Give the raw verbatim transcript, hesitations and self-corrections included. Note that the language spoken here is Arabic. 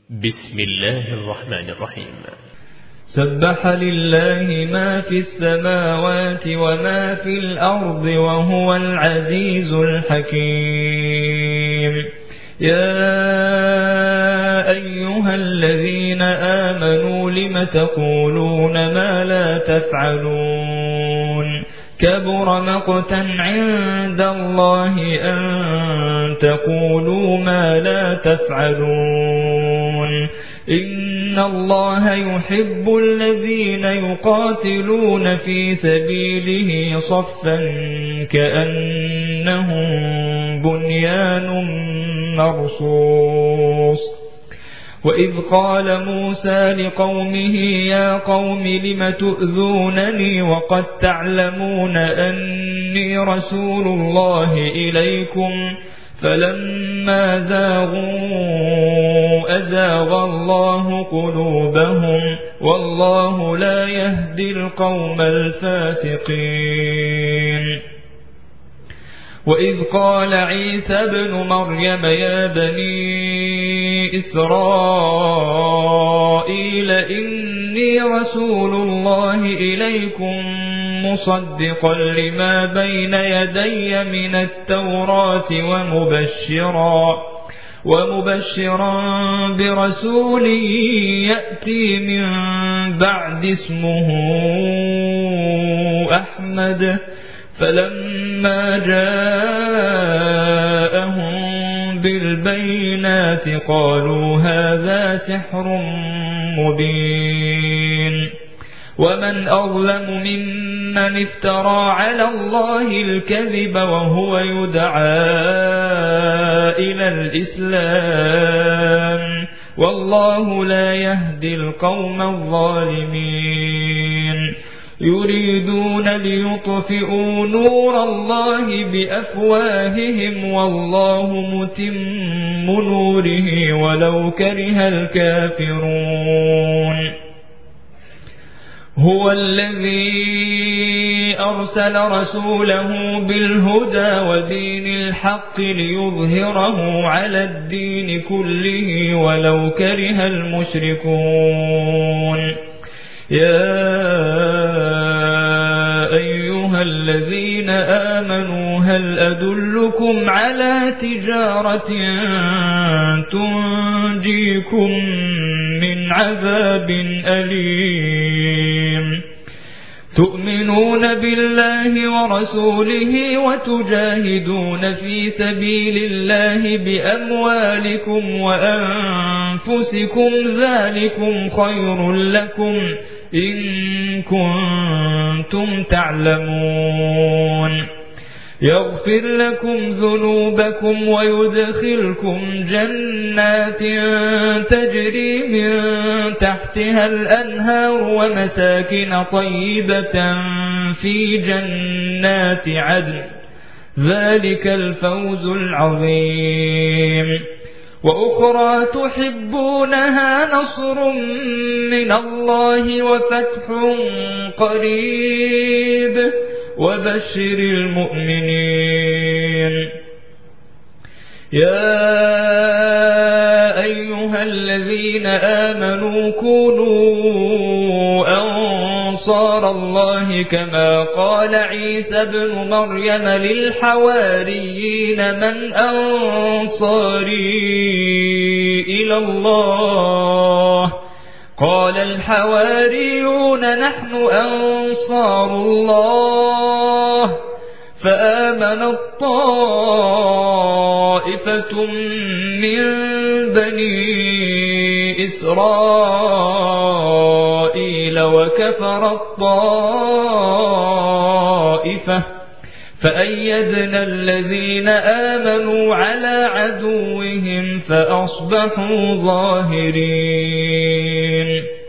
بسم الله الرحمن الرحيم. سبح لله ما في السماوات وما في الأرض وهو العزيز الحكيم. يا أيها الذين آمنوا لم تقولون ما لا تفعلون كبر مقتا عند الله أن تقولوا ما لا تفعلون. إن الله يحب الذين يقاتلون في سبيله صفا كأنهم بنيان مرصوص. وإذ قال موسى لقومه يا قوم لم تؤذونني وقد تعلمون أني رسول الله إليكم فلما زاغوا أزاغ الله قلوبهم والله لا يهدي القوم الفاسقين. وإذ قال عيسى ابن مريم يا بني إسرائيل إني رسول الله إليكم مصدقا لما بين يدي من التوراة ومبشرا ومبشرا برسول يأتي من بعد اسمه أحمد. فلما جاءهم بالبينات قالوا هذا سحر مبين. ومن أظلم ممن افترى على الله الكذب وهو يدعى إلى الإسلام والله لا يهدي القوم الظالمين. يريدون ليطفئوا نور الله بأفواههم والله متم نوره ولو كره الكافرون. هو الذي أرسل رسوله بالهدى ودين الحق ليظهره على الدين كله ولو كره المشركون. يا أيها الذين آمنوا هل أدلكم على تجارة تنجيكم من عذاب أليم تؤمنون بالله ورسوله وتجاهدون في سبيل الله بأموالكم وأنفسكم ذلكم خير لكم إن كنتم تعلمون. يغفر لكم ذنوبكم ويدخلكم جنات تجري من تحتها الأنهار ومساكن طيبة في جنات عدن ذلك الفوز العظيم. وأخرى تحبونها نصر من الله وفتح قريب وبشر المؤمنين. يا أيها الذين آمنوا كونوا أنصار الله كما قال عيسى ابن مريم للحواريين من أنصاري إلى الله قال الحواريون نحن أنصار الله. فآمنت طائفة من بني إسرائيل وكفرت طائفة فأيدنا الذين آمنوا على عدوهم فأصبحوا ظاهرين.